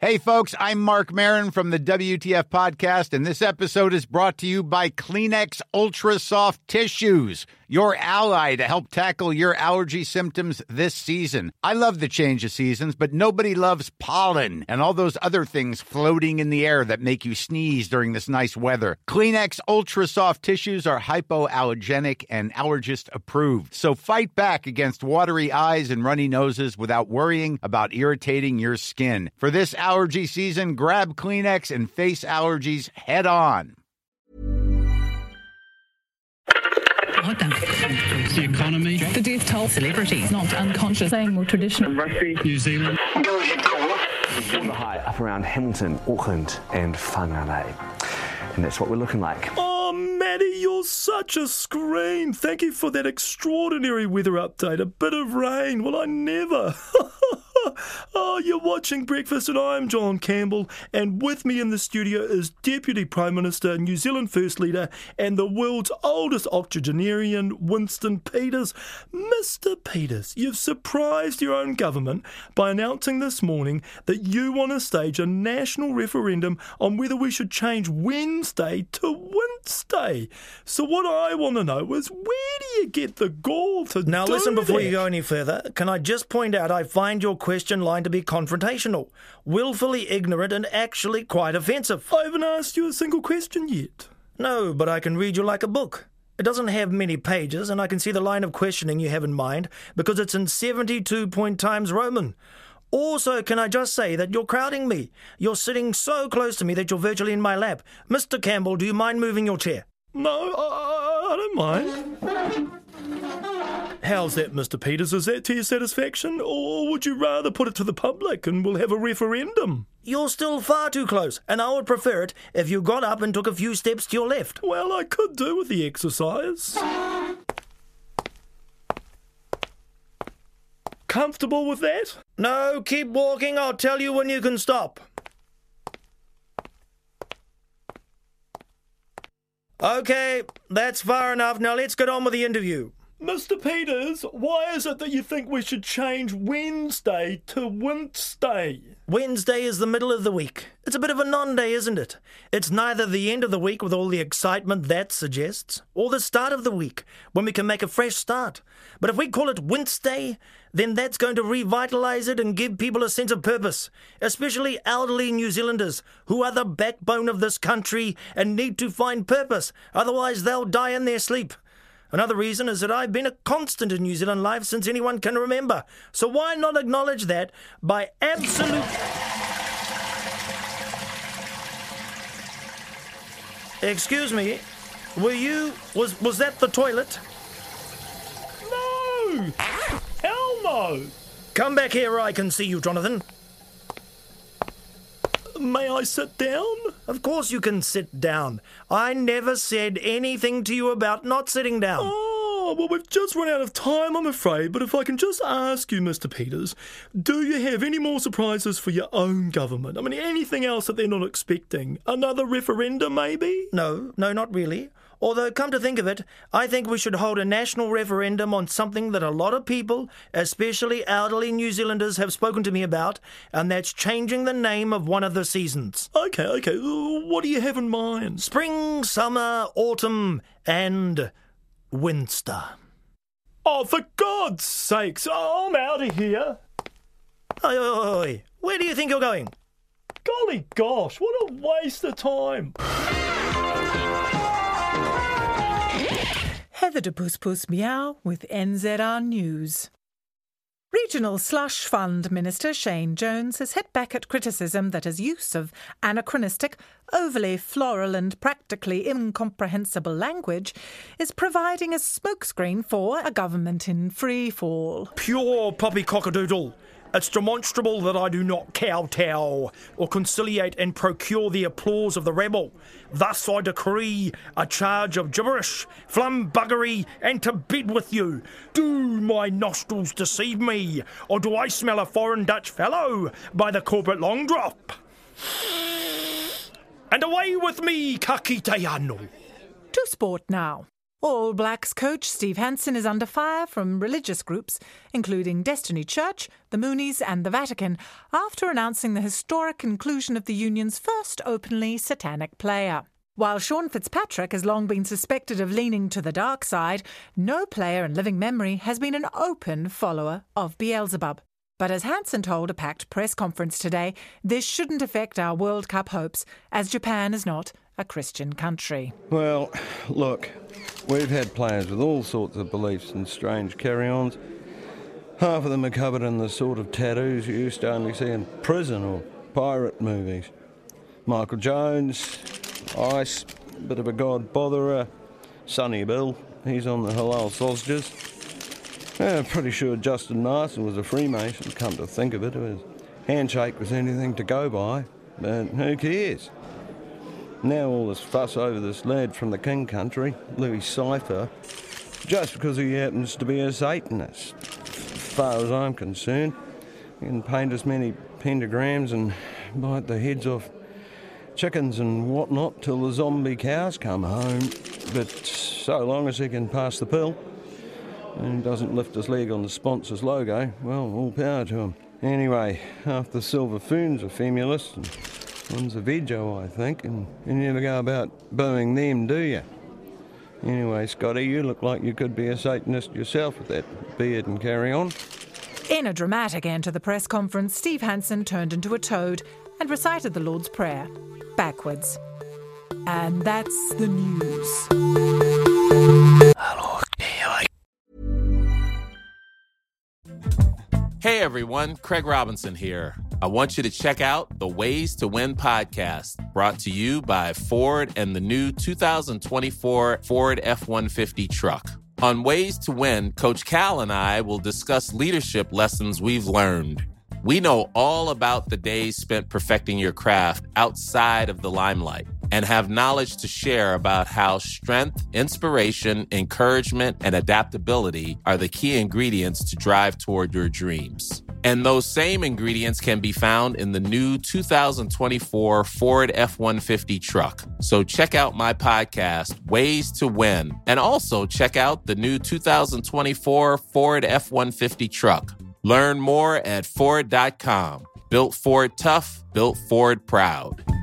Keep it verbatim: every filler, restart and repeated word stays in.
Hey, folks, I'm Mark Maron from the W T F Podcast, and this episode is brought to you by Kleenex Ultra Soft Tissues, your ally to help tackle your allergy symptoms this season. I love the change of seasons, but nobody loves pollen and all those other things floating in the air that make you sneeze during this nice weather. Kleenex Ultra Soft Tissues are hypoallergenic and allergist approved, so fight back against watery eyes and runny noses without worrying about irritating your skin. For this allergy season, grab Kleenex and face allergies head on. What the f- the economy, the death toll, celebrities, not unconscious, saying more traditional, rugby, New Zealand. Go ahead, caller. The high up around Hamilton, Auckland, and Whangarei, and that's what we're looking like. Oh, Maddie, you're such a scream. Thank you for that extraordinary weather update. A bit of rain. Well, I never. Oh, you're watching Breakfast and I'm John Campbell, and with me in the studio is Deputy Prime Minister, New Zealand First Leader and the world's oldest octogenarian, Winston Peters. Mister Peters, you've surprised your own government by announcing this morning that you want to stage a national referendum on whether we should change Wednesday to Wednesday. So what I want to know is, where do you get the gall to Now do listen, before that? you go any further, can I just point out I find your question line to be confrontational, willfully ignorant and actually quite offensive. I haven't asked you a single question yet. No, but I can read you like a book. It doesn't have many pages, and I can see the line of questioning you have in mind because it's in seventy-two point Times Roman. Also, can I just say that you're crowding me? You're sitting so close to me that you're virtually in my lap. Mister Campbell, do you mind moving your chair? No, I, I don't mind. How's that, Mister Peters? Is that to your satisfaction? Or would you rather put it to the public and we'll have a referendum? You're still far too close, and I would prefer it if you got up and took a few steps to your left. Well, I could do with the exercise. Comfortable with that? No, keep walking. I'll tell you when you can stop. Okay, that's far enough. Now let's get on with the interview. Mister Peters, why is it that you think we should change Wednesday to Wednesday? Wednesday is the middle of the week. It's a bit of a non-day, isn't it? It's neither the end of the week with all the excitement that suggests, or the start of the week, when we can make a fresh start. But if we call it Wednesday, then that's going to revitalise it and give people a sense of purpose, especially elderly New Zealanders, who are the backbone of this country and need to find purpose, otherwise they'll die in their sleep. Another reason is that I've been a constant in New Zealand life since anyone can remember. So why not acknowledge that by absolute... Excuse me, were you... Was, was that the toilet? No! Hell no! Come back here where I can see you, Jonathan. May I sit down? Of course you can sit down. I never said anything to you about not sitting down. Oh, well, we've just run out of time, I'm afraid, but if I can just ask you, Mister Peters, do you have any more surprises for your own government? I mean, anything else that they're not expecting? Another referendum, maybe? No, no, not really. Although, come to think of it, I think we should hold a national referendum on something that a lot of people, especially elderly New Zealanders, have spoken to me about, and that's changing the name of one of the seasons. Okay, okay. What do you have in mind? Spring, summer, autumn, and winter. Oh, for God's sakes, I'm out of here. Oi, oi, oi. Where do you think you're going? Golly gosh, what a waste of time. Heather de Puss Puss Meow with N Z R News. Regional Slush Fund Minister Shane Jones has hit back at criticism that his use of anachronistic, overly floral and practically incomprehensible language is providing a smokescreen for a government in free fall. Pure poppycockadoodle. It's demonstrable that I do not kowtow or conciliate and procure the applause of the rebel. Thus I decree a charge of gibberish, flumbuggery, and to bed with you. Do my nostrils deceive me, or do I smell a foreign Dutch fellow by the corporate long drop? And away with me, Kakitayano. To sport now. All Blacks coach Steve Hansen is under fire from religious groups, including Destiny Church, the Moonies and the Vatican, after announcing the historic inclusion of the union's first openly satanic player. While Sean Fitzpatrick has long been suspected of leaning to the dark side, no player in living memory has been an open follower of Beelzebub. But as Hansen told a packed press conference today, this shouldn't affect our World Cup hopes, as Japan is not a Christian country. Well, look, we've had players with all sorts of beliefs and strange carry-ons. Half of them are covered in the sort of tattoos you used to only see in prison or pirate movies. Michael Jones, Ice, a bit of a god botherer. Sonny Bill, he's on the halal sausages. Yeah, I'm pretty sure Justin Martin was a Freemason, come to think of it. His handshake was anything to go by, but who cares? Now all this fuss over this lad from the King Country, Louis Cypher, just because he happens to be a Satanist. As far as I'm concerned, he can paint as many pentagrams and bite the heads off chickens and whatnot till the zombie cows come home, but so long as he can pass the pill and doesn't lift his leg on the sponsor's logo, well, all power to him. Anyway, half the Silver Foons are femulists, and one's a Vejo, I think, and you never go about booing them, do you? Anyway, Scotty, you look like you could be a Satanist yourself with that beard and carry on. In a dramatic end to the press conference, Steve Hansen turned into a toad and recited the Lord's Prayer, backwards. And that's the news. Hey everyone, Craig Robinson here. I want you to check out the Ways to Win podcast, brought to you by Ford and the new two thousand twenty-four Ford F one fifty truck. On Ways to Win, Coach Cal and I will discuss leadership lessons we've learned. We know all about the days spent perfecting your craft outside of the limelight and have knowledge to share about how strength, inspiration, encouragement, and adaptability are the key ingredients to drive toward your dreams. And those same ingredients can be found in the new two thousand twenty-four Ford F one fifty truck. So check out my podcast, Ways to Win, and also check out the new two thousand twenty-four Ford F one fifty truck. Learn more at Ford dot com. Built Ford tough, built Ford proud.